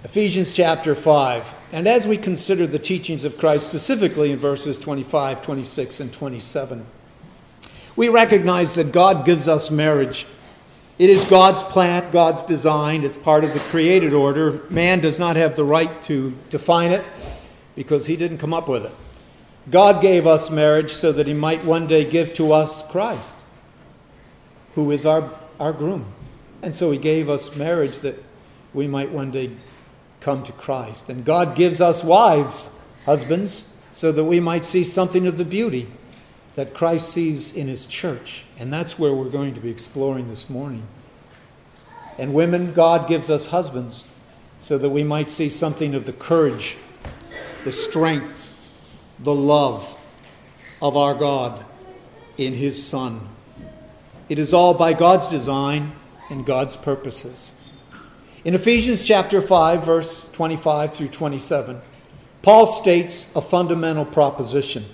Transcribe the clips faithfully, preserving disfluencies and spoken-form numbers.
Ephesians chapter five. And as we consider the teachings of Christ, specifically in verses twenty-five, twenty-six, and twenty-seven, we recognize that God gives us marriage. It is God's plan, God's design. It's part of the created order. Man does not have the right to define it because he didn't come up with it. God gave us marriage so that he might one day give to us Christ, who is our, our groom. And so he gave us marriage that we might one day come to Christ. And God gives us wives, husbands, so that we might see something of the beauty that Christ sees in his church. And that's where we're going to be exploring this morning. And women, God gives us husbands so that we might see something of the courage, the strength, the love of our God in his Son. It is all by God's design and God's purposes. In Ephesians chapter five, verse twenty-five through twenty-seven, Paul states a fundamental proposition.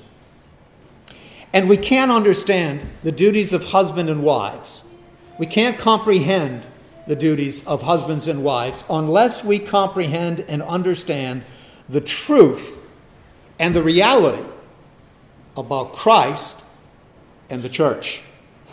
And we can't understand the duties of husband and wives. We can't comprehend the duties of husbands and wives unless we comprehend and understand the truth and the reality about Christ and the church.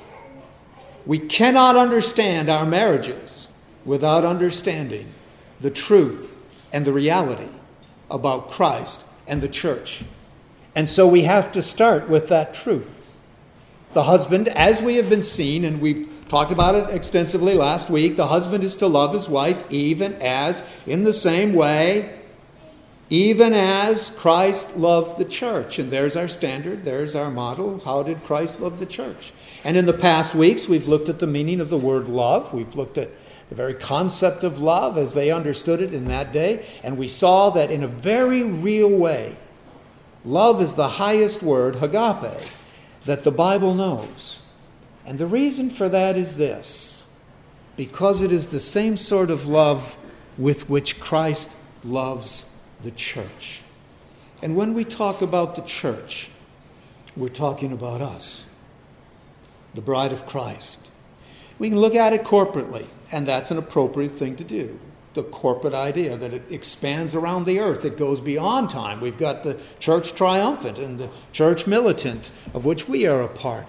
We cannot understand our marriages without understanding the truth and the reality about Christ and the church. And so we have to start with that truth. The husband, as we have been seen, and we talked about it extensively last week, the husband is to love his wife even as, in the same way, even as Christ loved the church. And there's our standard, there's our model. How did Christ love the church? And in the past weeks, we've looked at the meaning of the word love. We've looked at the very concept of love as they understood it in that day. And we saw that in a very real way, love is the highest word, agape, that the Bible knows. And the reason for that is this: because it is the same sort of love with which Christ loves the church. And when we talk about the church, we're talking about us, the bride of Christ. We can look at it corporately, and that's an appropriate thing to do. The corporate idea that it expands around the earth. It goes beyond time. We've got the church triumphant and the church militant, of which we are a part.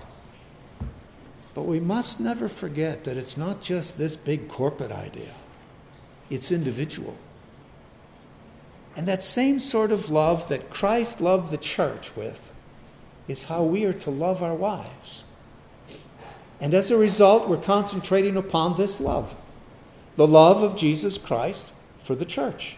But we must never forget that it's not just this big corporate idea. It's individual. And that same sort of love that Christ loved the church with is how we are to love our wives. And as a result, we're concentrating upon this love. The love of Jesus Christ for the church.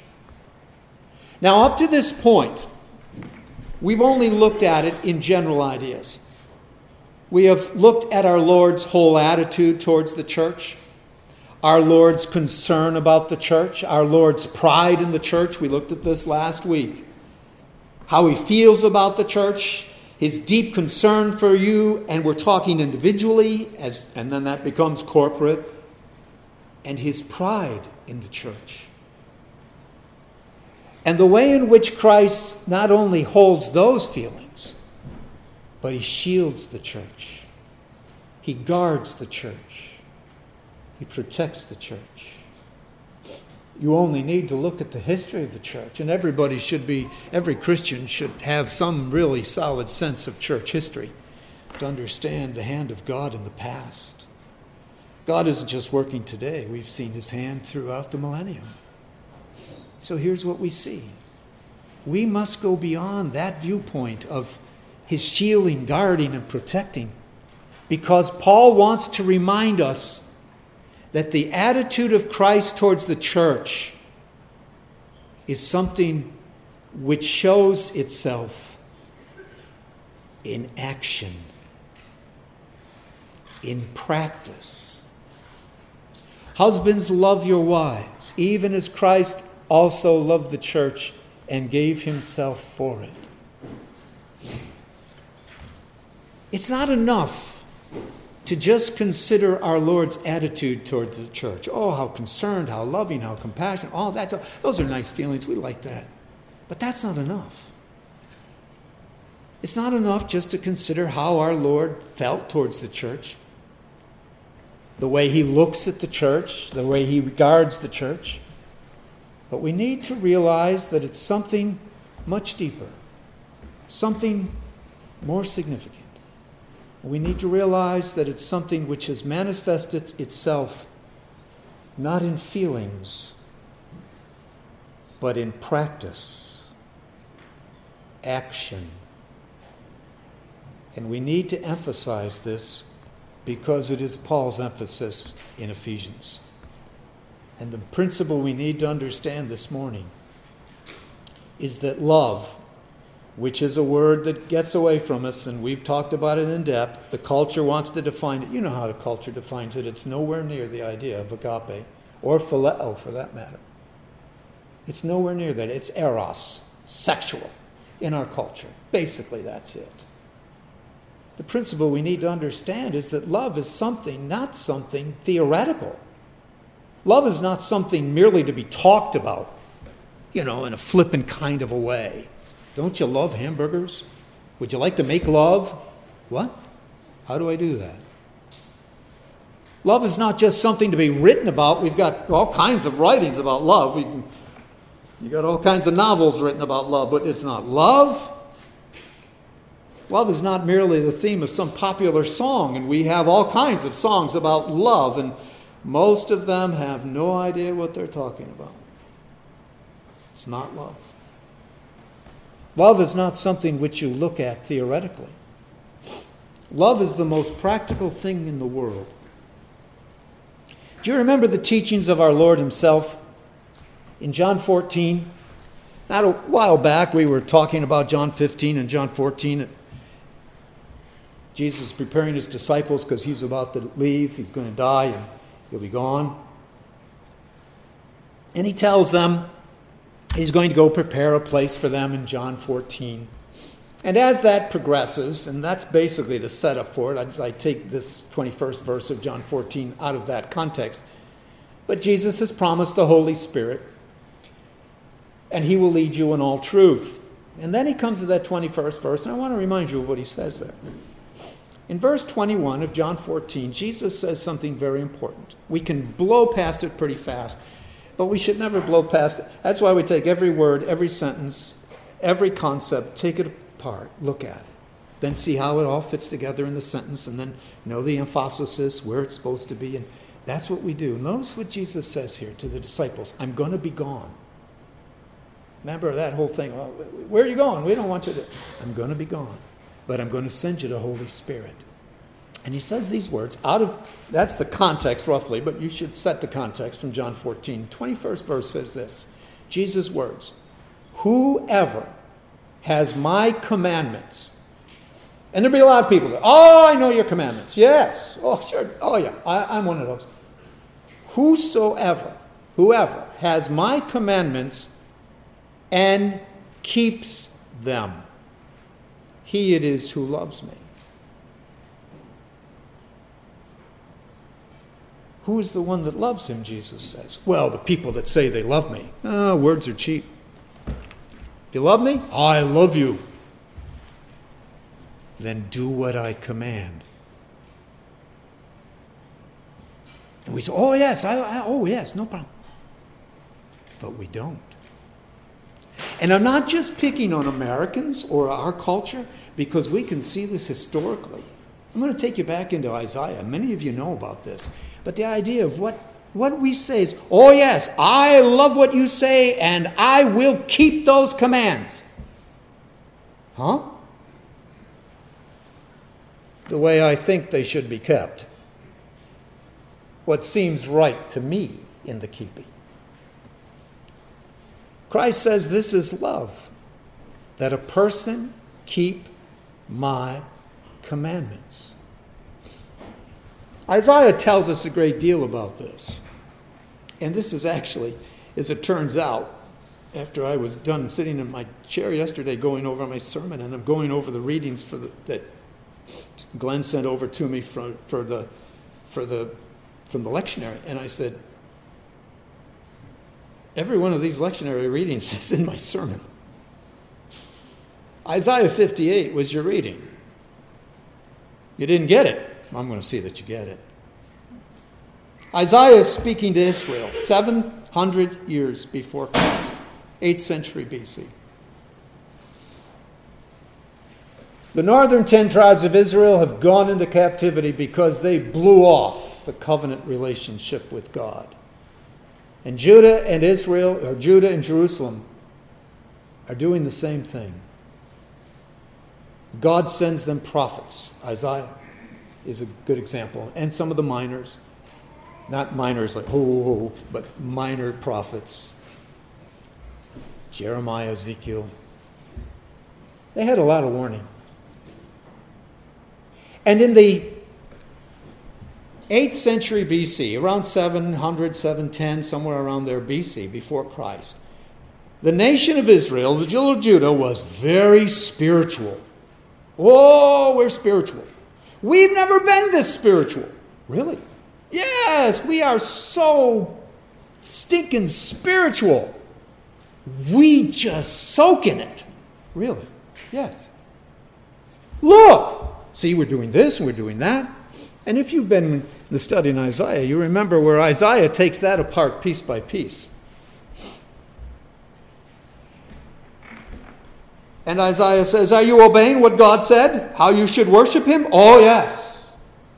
Now, up to this point, we've only looked at it in general ideas. We have looked at our Lord's whole attitude towards the church, our Lord's concern about the church, our Lord's pride in the church. We looked at this last week. How he feels about the church, his deep concern for you, and we're talking individually, as, and then that becomes corporate, and his pride in the church. And the way in which Christ not only holds those feelings, but he shields the church. He guards the church. He protects the church. You only need to look at the history of the church, and everybody should be, every Christian should have some really solid sense of church history to understand the hand of God in the past. God isn't just working today. We've seen his hand throughout the millennium. So here's what we see. We must go beyond that viewpoint of his shielding, guarding, and protecting, because Paul wants to remind us that the attitude of Christ towards the church is something which shows itself in action, in practice. Husbands, love your wives, even as Christ also loved the church and gave himself for it. It's not enough to just consider our Lord's attitude towards the church. Oh, how concerned, how loving, how compassionate. Oh, that's those are nice feelings. We like that. But that's not enough. It's not enough just to consider how our Lord felt towards the church, the way he looks at the church, the way he regards the church. But we need to realize that it's something much deeper, something more significant. We need to realize that it's something which has manifested itself not in feelings, but in practice, action. And we need to emphasize this because it is Paul's emphasis in Ephesians. And the principle we need to understand this morning is that love, which is a word that gets away from us, and we've talked about it in depth. The culture wants to define it. You know how the culture defines it. It's nowhere near the idea of agape, or phileo for that matter. It's nowhere near that. It's eros, sexual, in our culture. Basically, that's it. The principle we need to understand is that love is something, not something theoretical. Love is not something merely to be talked about, you know, in a flippant kind of a way. Don't you love hamburgers? Would you like to make love? What? How do I do that? Love is not just something to be written about. We've got all kinds of writings about love. We can, you got all kinds of novels written about love, but it's not love. Love is not merely the theme of some popular song, and we have all kinds of songs about love, and most of them have no idea what they're talking about. It's not love. Love is not something which you look at theoretically. Love is the most practical thing in the world. Do you remember the teachings of our Lord himself? In John fourteen, not a while back, we were talking about John fifteen and John fourteen. Jesus is preparing his disciples because he's about to leave. He's going to die and he'll be gone. And he tells them he's going to go prepare a place for them in John fourteen. And as that progresses, and that's basically the setup for it, I, I take this twenty-first verse of John fourteen out of that context. But Jesus has promised the Holy Spirit, and he will lead you in all truth. And then he comes to that twenty-first verse, and I want to remind you of what he says there. In verse twenty-one of John fourteen, Jesus says something very important. We can blow past it pretty fast, but we should never blow past it. That's why we take every word, every sentence, every concept, take it apart, look at it, then see how it all fits together in the sentence, and then know the emphasis, where it's supposed to be, and that's what we do. Notice what Jesus says here to the disciples. I'm going to be gone. Remember that whole thing. Well, where are you going? We don't want you to. I'm going to be gone, but I'm going to send you the Holy Spirit. And he says these words out of, that's the context roughly, but you should set the context from John fourteen. twenty-first verse says this, Jesus' words, whoever has my commandments. And there'll be a lot of people that, oh, I know your commandments. Yes. Oh, sure. Oh, yeah. I, I'm one of those. Whosoever, whoever has my commandments and keeps them, he it is who loves me. Who is the one that loves him, Jesus says? Well, the people that say they love me. Oh, words are cheap. Do you love me? I love you. Then do what I command. And we say, oh, yes, I, I, oh, yes, no problem. But we don't. And I'm not just picking on Americans or our culture, because we can see this historically. I'm going to take you back into Isaiah. Many of you know about this. But the idea of what, what we say is, oh, yes, I love what you say, and I will keep those commands. Huh? The way I think they should be kept. What seems right to me in the keeping. Christ says this is love, that a person keep my commandments. Isaiah tells us a great deal about this. And this is actually, as it turns out, after I was done sitting in my chair yesterday going over my sermon, and I'm going over the readings for the, that Glenn sent over to me for, for the, for the, from the lectionary, and I said, every one of these lectionary readings is in my sermon. Isaiah fifty-eight was your reading. You didn't get it. I'm going to see that you get it. Isaiah is speaking to Israel seven hundred years before Christ, eighth century B C. The northern ten tribes of Israel have gone into captivity because they blew off the covenant relationship with God. And Judah and Israel, or Judah and Jerusalem, are doing the same thing. God sends them prophets. Isaiah is a good example. And some of the minors. Not minors like, oh, but minor prophets. Jeremiah, Ezekiel. They had a lot of warning. And in the eighth century B C, around seven hundred, seven ten, somewhere around there B C, before Christ, the nation of Israel, the children of Judah, was very spiritual. Oh, we're spiritual. We've never been this spiritual. Really? Yes, we are so stinking spiritual. We just soak in it. Really? Yes. Look! See, we're doing this and we're doing that. And if you've been in the study in Isaiah, you remember where Isaiah takes that apart piece by piece. And Isaiah says, are you obeying what God said? How you should worship him? Oh, yes.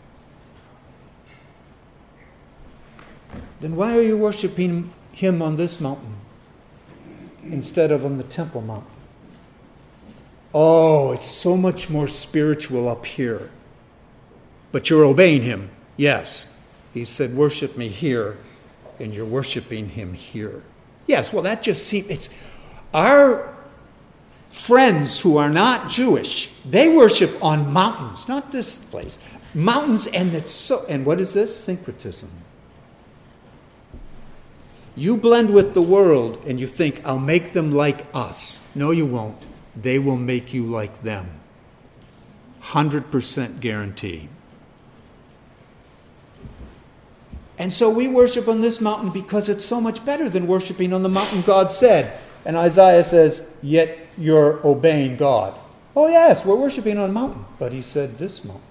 Then why are you worshiping him on this mountain instead of on the Temple Mount? Oh, it's so much more spiritual up here. But you're obeying him. Yes. He said, worship me here, and you're worshiping him here. Yes, well, that just seems, it's our friends who are not Jewish, they worship on mountains, not this place. Mountains, and it's so, and what is this? Syncretism. You blend with the world and you think, I'll make them like us. No, you won't. They will make you like them. one hundred percent guarantee. And so we worship on this mountain because it's so much better than worshiping on the mountain God said. And Isaiah says, yet you're obeying God. Oh yes, we're worshiping on a mountain. But he said this mountain.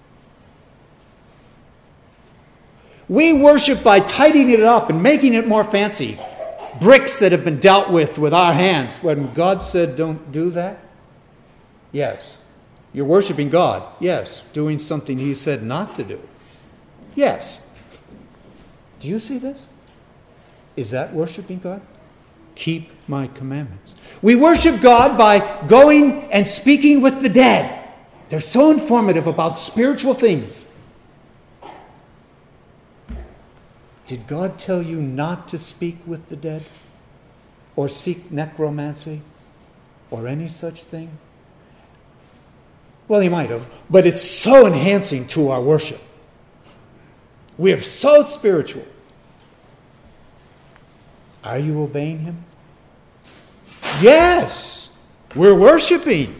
We worship by tidying it up and making it more fancy. Bricks that have been dealt with with our hands. When God said don't do that? Yes. You're worshiping God. Yes. Doing something he said not to do. Yes. Do you see this? Is that worshiping God? Keep my commandments. We worship God by going and speaking with the dead. They're so informative about spiritual things. Did God tell you not to speak with the dead? Or seek necromancy? Or any such thing? Well, he might have, but it's so enhancing to our worship. We're so spiritual. Are you obeying him? Yes, we're worshiping.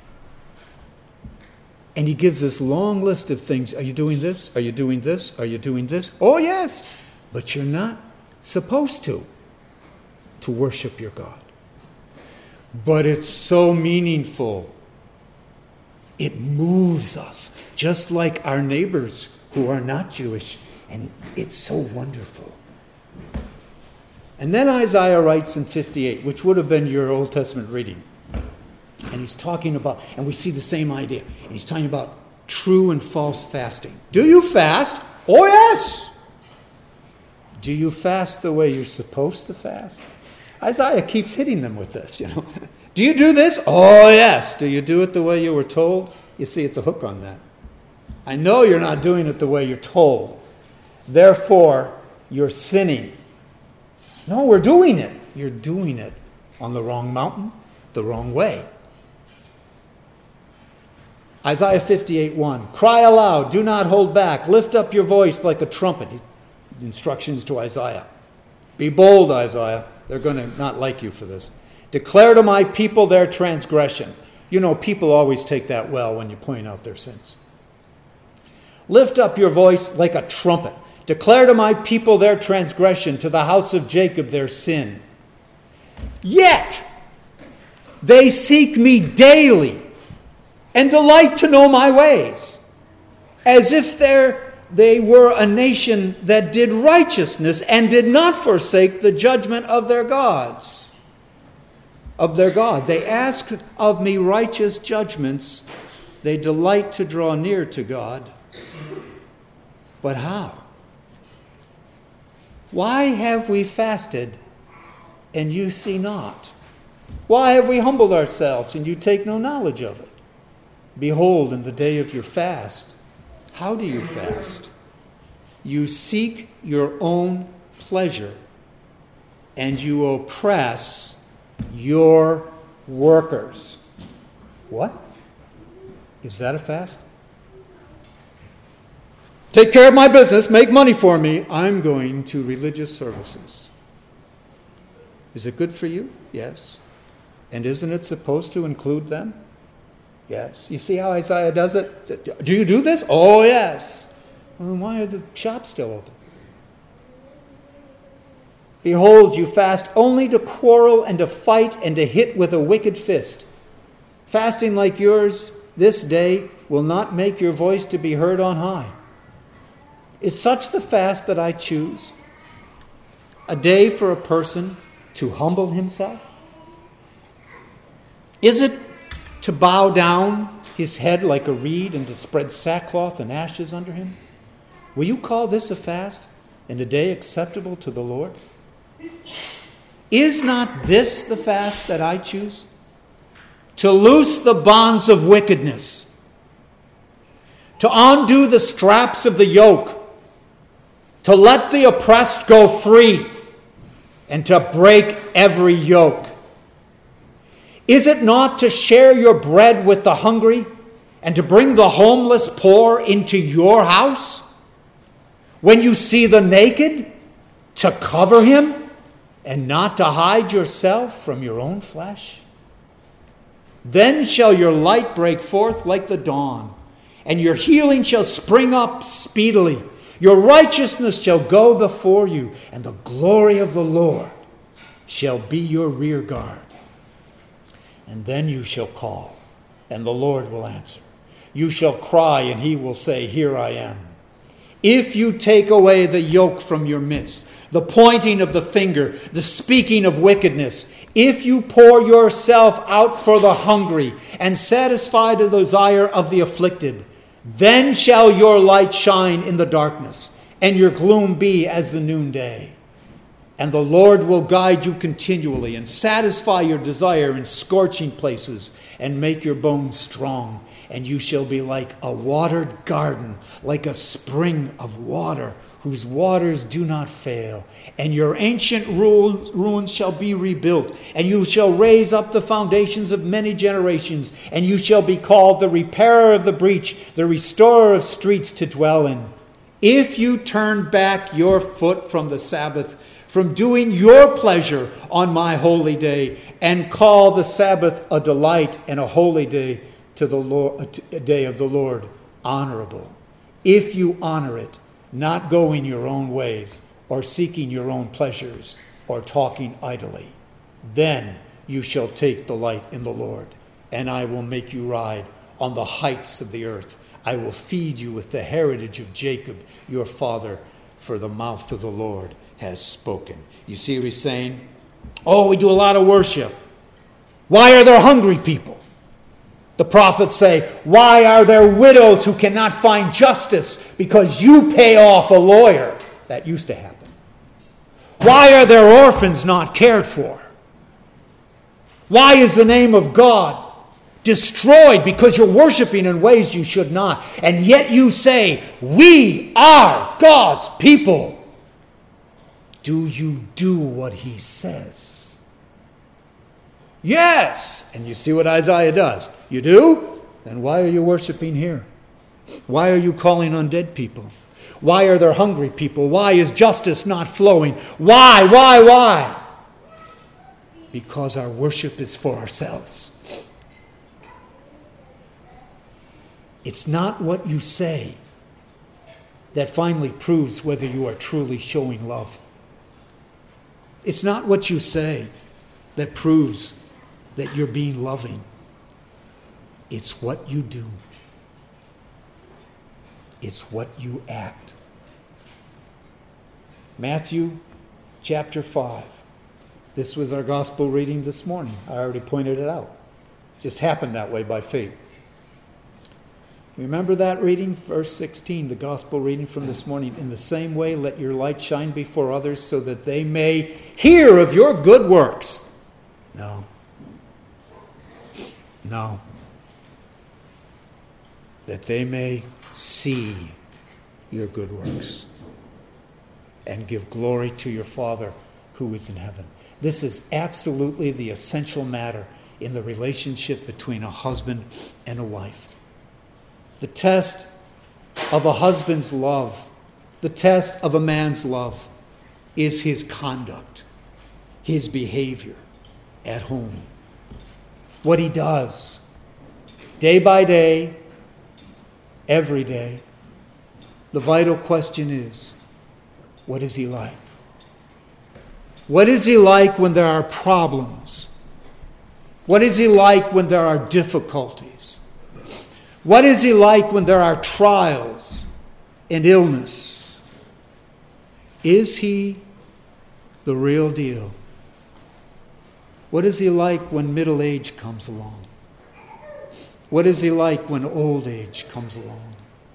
And he gives this long list of things. Are you doing this? Are you doing this? Are you doing this? Oh, yes. But you're not supposed to, to worship your God. But it's so meaningful. It moves us, just like our neighbors who are not Jewish. And it's so wonderful. And then Isaiah writes in fifty-eight, which would have been your Old Testament reading. And he's talking about, and we see the same idea. And he's talking about true and false fasting. Do you fast? Oh, yes. Do you fast the way you're supposed to fast? Isaiah keeps hitting them with this, you know. Do you do this? Oh, yes. Do you do it the way you were told? You see, it's a hook on that. I know you're not doing it the way you're told. Therefore, you're sinning. No, we're doing it. You're doing it on the wrong mountain, the wrong way. Isaiah fifty-eight one. Cry aloud, do not hold back. Lift up your voice like a trumpet. Instructions to Isaiah. Be bold, Isaiah. They're going to not like you for this. Declare to my people their transgression. You know, people always take that well when you point out their sins. Lift up your voice like a trumpet. Declare to my people their transgression, to the house of Jacob their sin. Yet they seek me daily and delight to know my ways, as if there they were a nation that did righteousness and did not forsake the judgment of their gods. Of their God. They ask of me righteous judgments. They delight to draw near to God. But how? Why have we fasted and you see not? Why have we humbled ourselves and you take no knowledge of it? Behold, in the day of your fast, how do you fast? You seek your own pleasure and you oppress your workers. What? Is that a fast? Take care of my business, make money for me. I'm going to religious services. Is it good for you? Yes. And isn't it supposed to include them? Yes. You see how Isaiah does it? Do you do this? Oh, yes. Well, then why are the shops still open? Behold, you fast only to quarrel and to fight and to hit with a wicked fist. Fasting like yours this day will not make your voice to be heard on high. Is such the fast that I choose? A day for a person to humble himself? Is it to bow down his head like a reed and to spread sackcloth and ashes under him? Will you call this a fast and a day acceptable to the Lord? Is not this the fast that I choose? To loose the bonds of wickedness, to undo the straps of the yoke, to let the oppressed go free, and to break every yoke. Is it not to share your bread with the hungry and to bring the homeless poor into your house? When you see the naked, to cover him and not to hide yourself from your own flesh? Then shall your light break forth like the dawn, and your healing shall spring up speedily. Your righteousness shall go before you, and the glory of the Lord shall be your rear guard. And then you shall call, and the Lord will answer. You shall cry, and he will say, Here I am. If you take away the yoke from your midst, the pointing of the finger, the speaking of wickedness, if you pour yourself out for the hungry and satisfy the desire of the afflicted, then shall your light shine in the darkness, and your gloom be as the noonday. And the Lord will guide you continually and satisfy your desire in scorching places and make your bones strong. And you shall be like a watered garden, like a spring of water, whose waters do not fail. And your ancient ruins shall be rebuilt, and you shall raise up the foundations of many generations, and you shall be called the repairer of the breach, the restorer of streets to dwell in. If you turn back your foot from the Sabbath, from doing your pleasure on my holy day, and call the Sabbath a delight and a holy day to the Lord, a day of the Lord honorable. If you honor it, not going your own ways, or seeking your own pleasures, or talking idly, then you shall take delight in the Lord, and I will make you ride on the heights of the earth. I will feed you with the heritage of Jacob, your father, for the mouth of the Lord has spoken. You see what he's saying? Oh, we do a lot of worship. Why are there hungry people? The prophets say, why are there widows who cannot find justice? Because you pay off a lawyer. That used to happen. Why are there orphans not cared for? Why is the name of God destroyed? Because you're worshiping in ways you should not. And yet you say, we are God's people. Do you do what he says? Yes. And you see what Isaiah does. You do? Then why are you worshiping here? Why are you calling on dead people? Why are there hungry people? Why is justice not flowing? Why, why, why? Because our worship is for ourselves. It's not what you say that finally proves whether you are truly showing love. It's not what you say that proves that you're being loving. It's what you do. It's what you act. Matthew chapter five. This was our gospel reading this morning. I already pointed it out. Just happened that way by faith. Remember that reading? Verse sixteen, the gospel reading from this morning. In the same way, let your light shine before others so that they may hear of your good works. No. No. That they may see your good works and give glory to your Father who is in heaven. This is absolutely the essential matter in the relationship between a husband and a wife. The test of a husband's love, the test of a man's love, is his conduct, his behavior at home. What he does, day by day, every day. The vital question is, what is he like? What is he like when there are problems? What is he like when there are difficulties? What is he like when there are trials and illness? Is he the real deal? What is he like when middle age comes along? What is he like when old age comes along?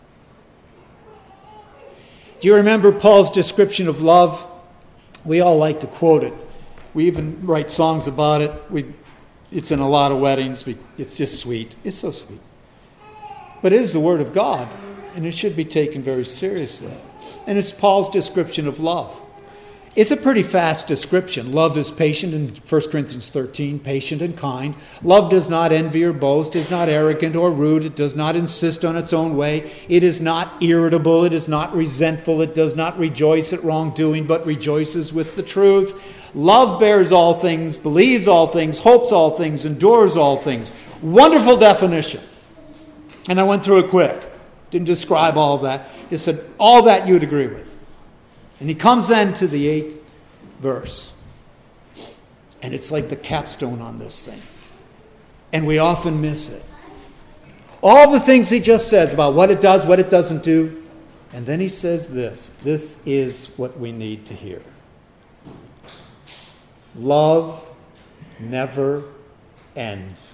Do you remember Paul's description of love? We all like to quote it. We even write songs about it. We, it's in a lot of weddings. We, it's just sweet. It's so sweet. But it is the Word of God, and it should be taken very seriously. And it's Paul's description of love. It's a pretty fast description. Love is patient in First Corinthians thirteen, patient and kind. Love does not envy or boast, is not arrogant or rude. It does not insist on its own way. It is not irritable. It is not resentful. It does not rejoice at wrongdoing, but rejoices with the truth. Love bears all things, believes all things, hopes all things, endures all things. Wonderful definition. And I went through it quick. Didn't describe all of that. It said all that you would agree with. And he comes then to the eighth verse. And it's like the capstone on this thing. And we often miss it. All the things he just says about what it does, what it doesn't do. And then he says this. This is what we need to hear. Love never ends.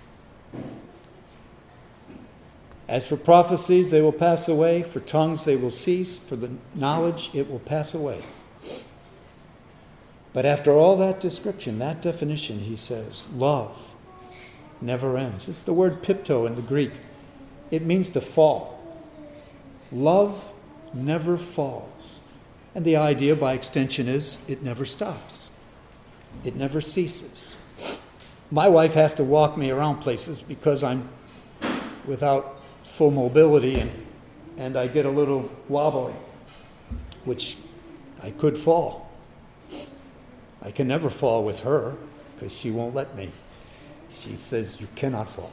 As for prophecies, they will pass away. For tongues, they will cease. For the knowledge, it will pass away. But after all that description, that definition, he says, love never ends. It's the word pipto in the Greek. It means to fall. Love never falls. And the idea, by extension, is it never stops. It never ceases. My wife has to walk me around places because I'm without full mobility, and, and I get a little wobbly, which I could fall. I can never fall with her because she won't let me. She says, you cannot fall.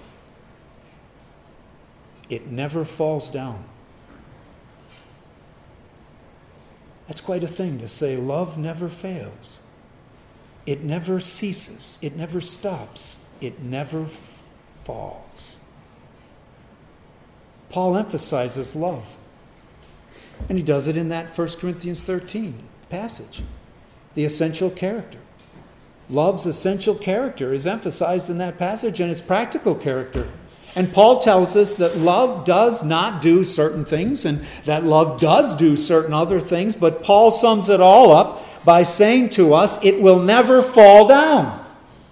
It never falls down. That's quite a thing to say, love never fails. It never ceases. It never stops. It never f- falls. Paul emphasizes love. And he does it in that First Corinthians thirteen passage. The essential character. Love's essential character is emphasized in that passage, and its practical character. And Paul tells us that love does not do certain things, and that love does do certain other things, but Paul sums it all up by saying to us, it will never fall down.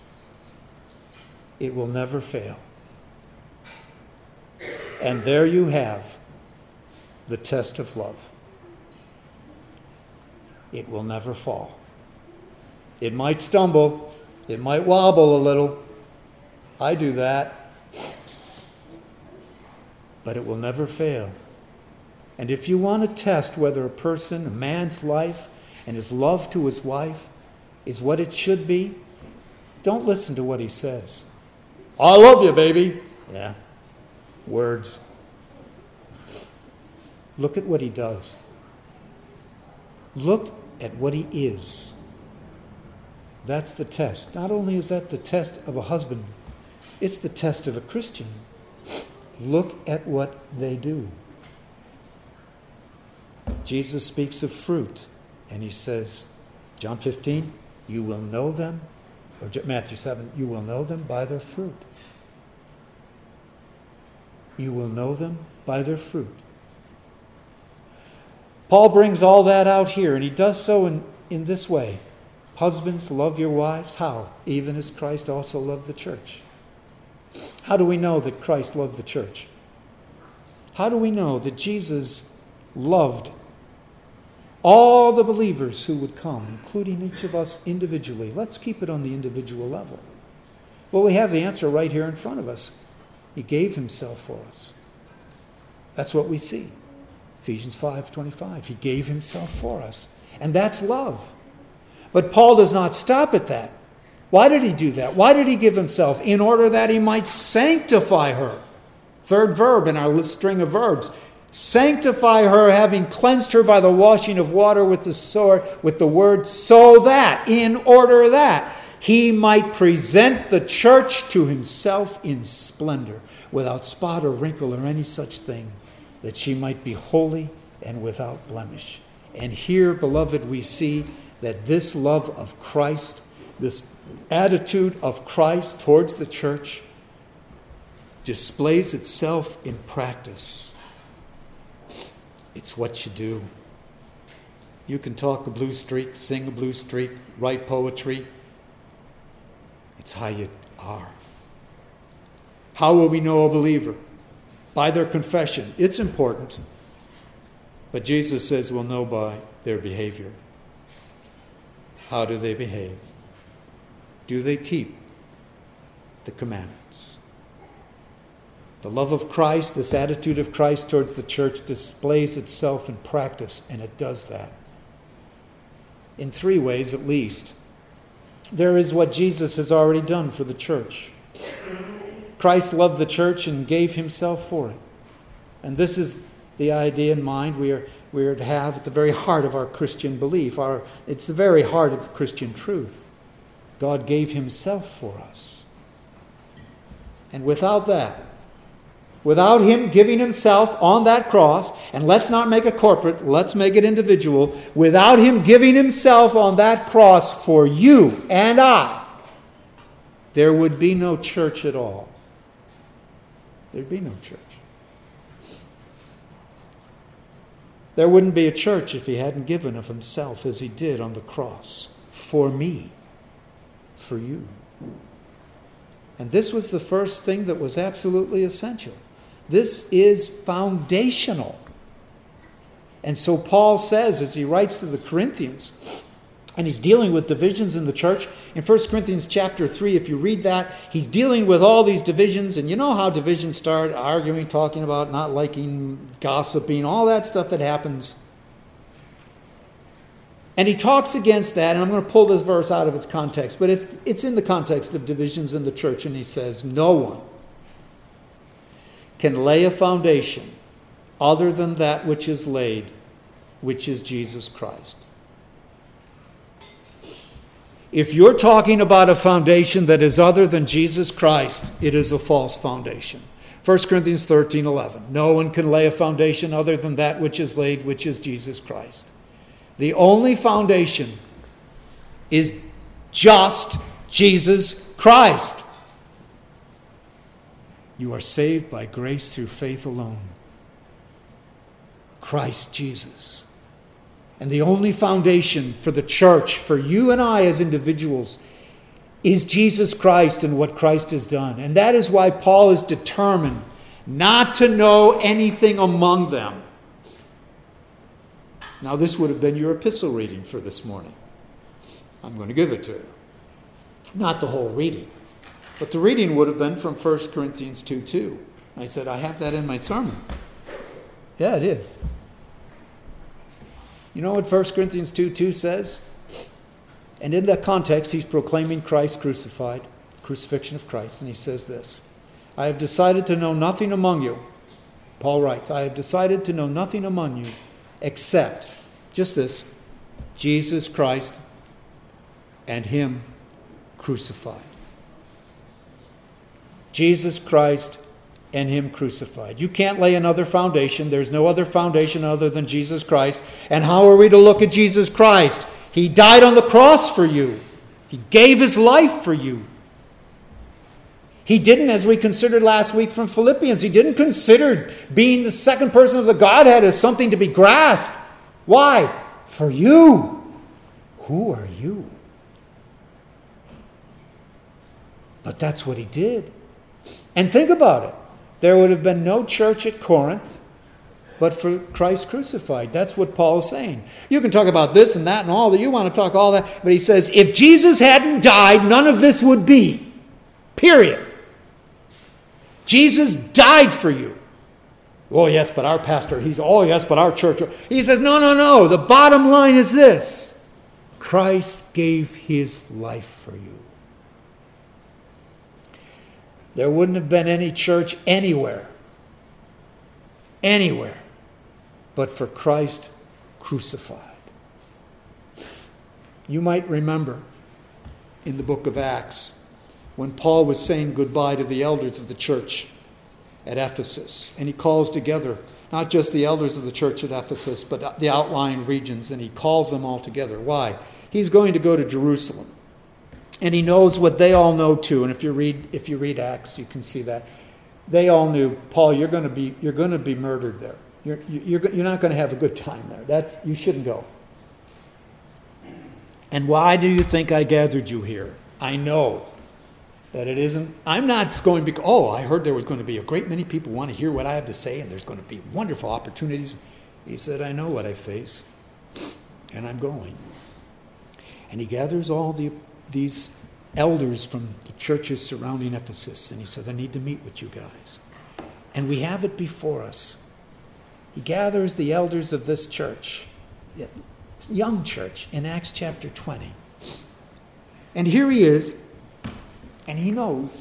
It will never fail. And there you have the test of love. It will never fall. It might stumble. It might wobble a little. I do that. But it will never fail. And if you want to test whether a person, a man's life, and his love to his wife is what it should be, don't listen to what he says. I love you, baby. Yeah. Words. Look at what he does. Look at what he is. That's the test. Not only is that the test of a husband, it's the test of a Christian. Look at what they do. Jesus speaks of fruit, and he says, John fifteen, you will know them, or Matthew seven, you will know them by their fruit. You will know them by their fruit. Paul brings all that out here, and he does so in, in this way. Husbands, love your wives. How? Even as Christ also loved the church. How do we know that Christ loved the church? How do we know that Jesus loved all the believers who would come, including each of us individually? Let's keep it on the individual level. Well, we have the answer right here in front of us. He gave himself for us. That's what we see. Ephesians five twenty-five. He gave himself for us. And that's love. But Paul does not stop at that. Why did he do that? Why did he give himself? In order that he might sanctify her. Third verb in our string of verbs. Sanctify her, having cleansed her by the washing of water with the sword, with the word, so that, in order that, he might present the church to himself in splendor, without spot or wrinkle or any such thing, that she might be holy and without blemish. And here, beloved, we see that this love of Christ, this attitude of Christ towards the church, displays itself in practice. It's what you do. You can talk a blue streak, sing a blue streak, write poetry. It's how you are. How will we know a believer? By their confession. It's important. But Jesus says we'll know by their behavior. How do they behave? Do they keep the commandments? The love of Christ, this attitude of Christ towards the church, displays itself in practice, and it does that in three ways at least. There is what Jesus has already done for the church. Christ loved the church and gave himself for it. And this is the idea in mind we are, we are to have at the very heart of our Christian belief. Our, it's the very heart of the Christian truth. God gave himself for us. And without that, without him giving himself on that cross, and let's not make it corporate, let's make it individual, without him giving himself on that cross for you and I, there would be no church at all. There'd be no church. There wouldn't be a church if he hadn't given of himself as he did on the cross. For me. For you. And this was the first thing that was absolutely essential. This is foundational. And so Paul says, as he writes to the Corinthians, and he's dealing with divisions in the church. In First Corinthians chapter three, if you read that, he's dealing with all these divisions. And you know how divisions start, arguing, talking about, not liking, gossiping, all that stuff that happens. And he talks against that, and I'm going to pull this verse out of its context, but it's, it's in the context of divisions in the church, and he says, no one can lay a foundation other than that which is laid, which is Jesus Christ. If you're talking about a foundation that is other than Jesus Christ, it is a false foundation. First Corinthians thirteen eleven. No one can lay a foundation other than that which is laid, which is Jesus Christ. The only foundation is just Jesus Christ. You are saved by grace through faith alone. Christ Jesus. And the only foundation for the church, for you and I as individuals, is Jesus Christ and what Christ has done. And that is why Paul is determined not to know anything among them. Now, this would have been your epistle reading for this morning. I'm going to give it to you. Not the whole reading. But the reading would have been from First Corinthians two two. I said, I have that in my sermon. Yeah, it is. You know what First Corinthians two two says? And in that context, he's proclaiming Christ crucified, crucifixion of Christ. And he says this, I have decided to know nothing among you. Paul writes, I have decided to know nothing among you except, just this, Jesus Christ and him crucified. Jesus Christ and him crucified. You can't lay another foundation. There's no other foundation other than Jesus Christ. And how are we to look at Jesus Christ? He died on the cross for you. He gave his life for you. He didn't, as we considered last week from Philippians, he didn't consider being the second person of the Godhead as something to be grasped. Why? For you. Who are you? But that's what he did. And think about it. There would have been no church at Corinth but for Christ crucified. That's what Paul is saying. You can talk about this and that and all that. You want to talk all that. But he says, if Jesus hadn't died, none of this would be. Period. Jesus died for you. Oh, yes, but our pastor, he's, oh, yes, but our church. He says, no, no, no. The bottom line is this. Christ gave his life for you. There wouldn't have been any church anywhere, anywhere, but for Christ crucified. You might remember in the book of Acts when Paul was saying goodbye to the elders of the church at Ephesus. And he calls together not just the elders of the church at Ephesus, but the outlying regions, and he calls them all together. Why? He's going to go to Jerusalem. And he knows what they all know too. And if you read if you read Acts, you can see that. They all knew, Paul, you're going to be you're going to be murdered there. You're you're you're not going to have a good time there. That's you shouldn't go. And why do you think I gathered you here? I know that it isn't. I'm not going to be, oh, I heard there was going to be a great many people who want to hear what I have to say, and there's going to be wonderful opportunities. He said, I know what I face, and I'm going. And he gathers all the these elders from the churches surrounding Ephesus, and he said, I need to meet with you guys. And we have it before us. He gathers the elders of this church, young church, in Acts chapter twenty. And here he is, and he knows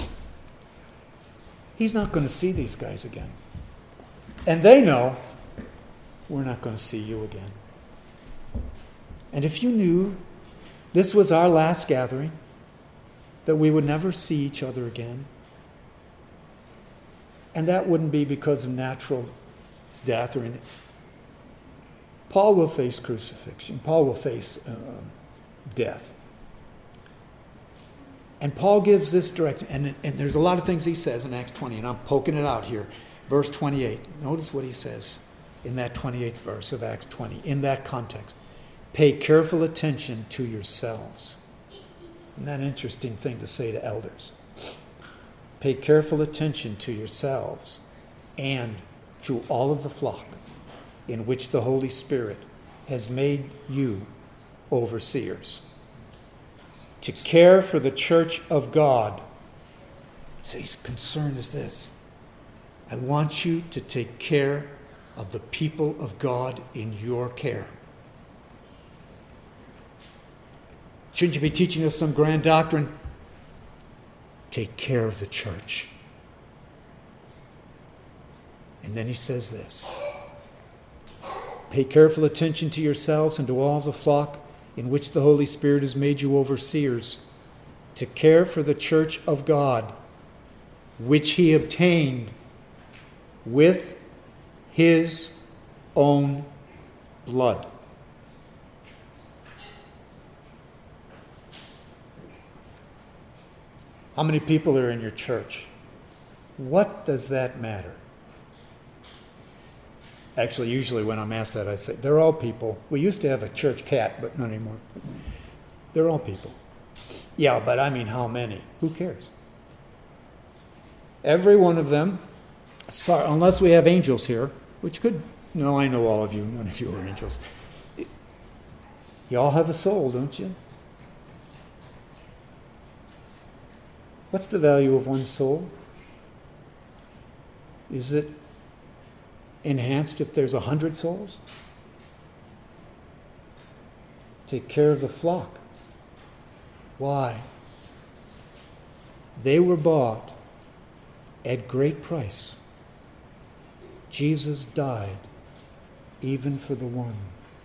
he's not going to see these guys again. And they know we're not going to see you again. And if you knew this was our last gathering, that we would never see each other again, and that wouldn't be because of natural death or anything. Paul will face crucifixion. Paul will face uh, death. And Paul gives this direction, and, and there's a lot of things he says in Acts twenty, and I'm poking it out here. Verse twenty-eight. Notice what he says in that twenty-eighth verse of Acts twenty, in that context. Pay careful attention to yourselves. Isn't that an interesting thing to say to elders? Pay careful attention to yourselves and to all of the flock in which the Holy Spirit has made you overseers, to care for the church of God. So his concern is this. I want you to take care of the people of God in your care. Shouldn't you be teaching us some grand doctrine? Take care of the church. And then he says this. Pay careful attention to yourselves and to all the flock in which the Holy Spirit has made you overseers, to care for the church of God, which he obtained with his own blood. How many people are in your church? What does that matter? Actually, usually when I'm asked that, I say, they're all people. We used to have a church cat, but not anymore. They're all people. Yeah, but I mean, how many? Who cares? Every one of them, as far, unless we have angels here, which could, no, I know all of you, none of you are angels. You all have a soul, don't you? What's the value of one soul? Is it enhanced if there's a hundred souls? Take care of the flock. Why? They were bought at great price. Jesus died even for the one.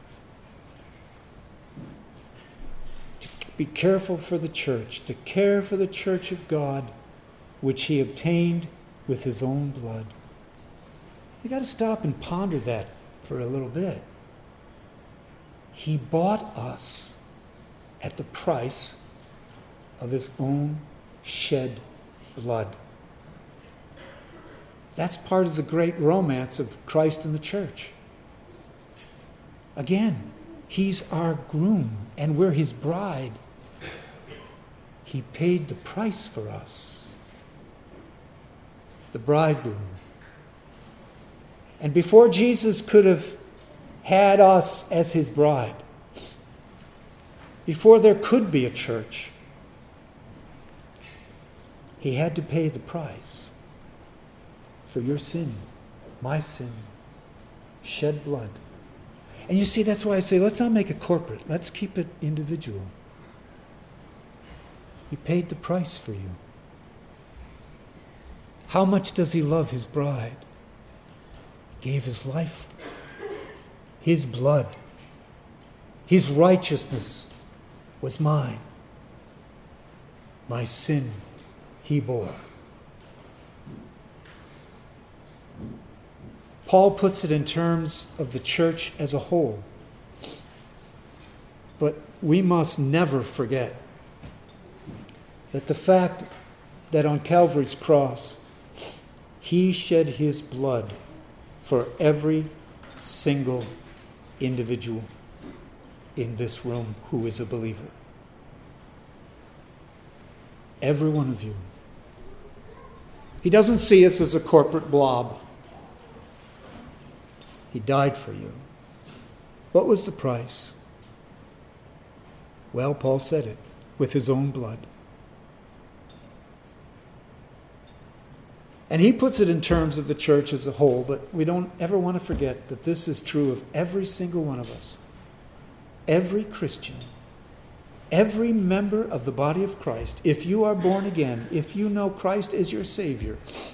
Be careful for the church, to care for the church of God, which he obtained with his own blood. You got to stop and ponder that for a little bit. He bought us at the price of his own shed blood. That's part of the great romance of Christ and the church. Again, he's our groom and we're his bride. He paid the price for us. The bridegroom. And before Jesus could have had us as his bride, before there could be a church, he had to pay the price for your sin, my sin, shed blood. And you see, that's why I say, let's not make it corporate. Let's keep it individual. He paid the price for you. How much does he love his bride? He gave his life, his blood, his righteousness was mine. My sin he bore. Paul puts it in terms of the church as a whole. But we must never forget that the fact that on Calvary's cross, he shed his blood for every single individual in this room who is a believer. Every one of you. He doesn't see us as a corporate blob. He died for you. What was the price? Well, Paul said it, with his own blood. And he puts it in terms of the church as a whole, but we don't ever want to forget that this is true of every single one of us. Every Christian, every member of the body of Christ, if you are born again, if you know Christ as your Savior,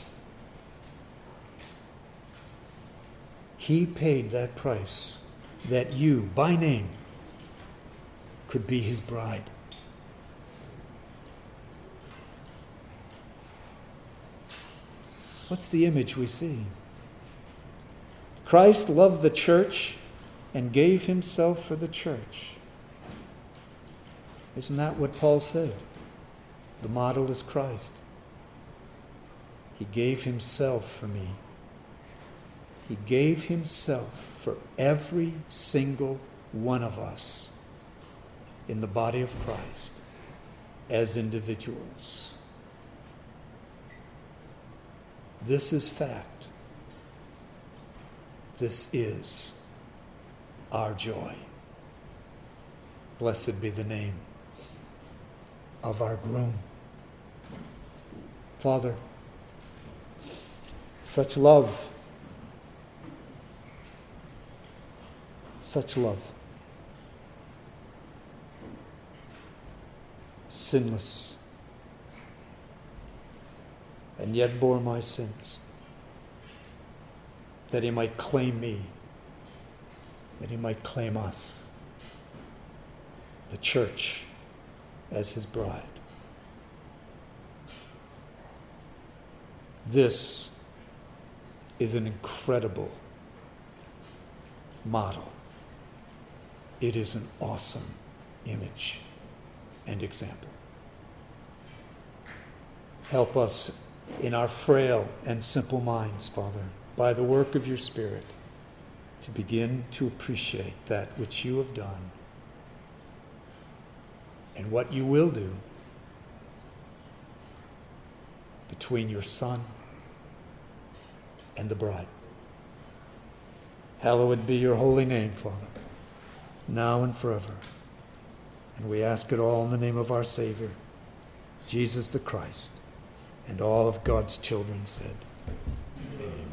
he paid that price that you, by name, could be his bride. What's the image we see? Christ loved the church and gave himself for the church. Isn't that what Paul said? The model is Christ. He gave himself for me. He gave himself for every single one of us in the body of Christ as individuals. This is fact. This is our joy. Blessed be the name of our groom. Father, such love, such love, sinless, and yet bore my sins, that he might claim me, that he might claim us, the church, as his bride. This is an incredible model. It is an awesome image and example. Help us in our frail and simple minds, Father, by the work of your Spirit, to begin to appreciate that which you have done and what you will do between your Son and the bride. Hallowed be your holy name, Father, now and forever. And we ask it all in the name of our Savior, Jesus the Christ. And all of God's children said, Amen.